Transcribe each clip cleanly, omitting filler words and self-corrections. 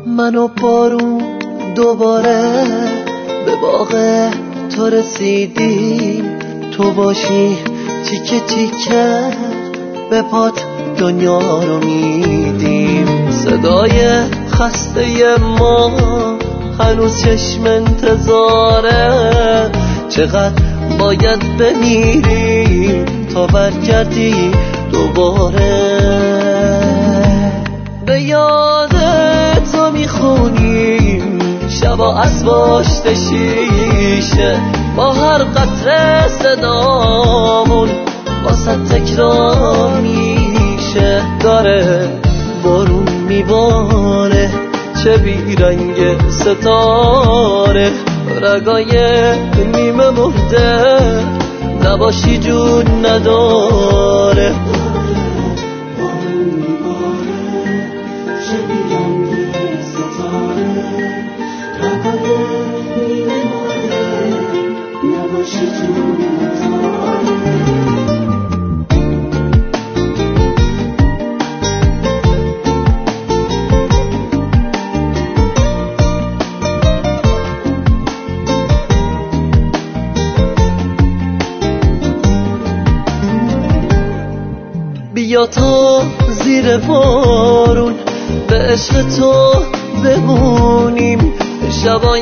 من و بارون دوباره به باغ تو رسیدیم، تو باشی تیکه تیکه به پات دنیا رو میدیم. صدای خسته ما هنوز چشم انتظاره، چقدر باید بمیریم تا برگردی دوباره. به یاد تو میخونیم شبا از پشت شیشه، با هر قطره صدامون واسه تکرار میشه. داره بارون میباره چه بیرنگ ستاره، رگای نیمه مرده نباشی جون نداره. بیا تا زیر بارون به عشق تو بمونیم، شبای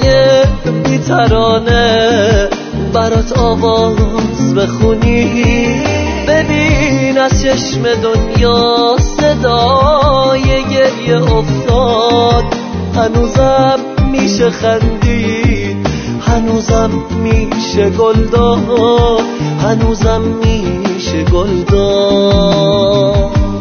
بی‌ترانه برات آواز بخونیم. ببین از چشم دنیا صدای گریه افتاد، هنوزم میشه خندید، هنوزم میشه گل داد، هنوزم میشه گل داد.